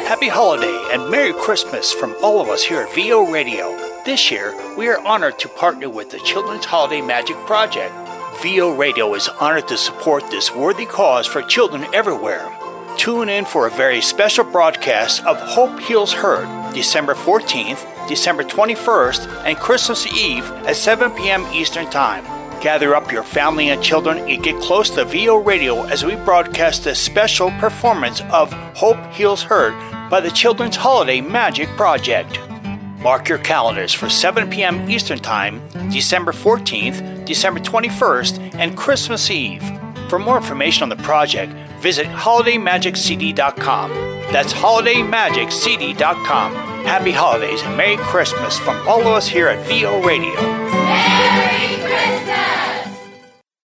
Happy holiday and Merry Christmas from all of us here at VO Radio. This year, we are honored to partner with the Children's Holiday Magic Project. VO Radio is honored to support this worthy cause for children everywhere. Tune in for a very special broadcast of Hope Heals Hurt, December 14th, December 21st, and Christmas Eve at 7 p.m. Eastern Time. Gather up your family and children and get close to VO Radio as we broadcast a special performance of Hope Heals Hurt by the Children's Holiday Magic Project. Mark your calendars for 7 p.m. Eastern Time, December 14th, December 21st, and Christmas Eve. For more information on the project, visit HolidayMagicCD.com. That's HolidayMagicCD.com. Happy holidays and Merry Christmas from all of us here at VO Radio.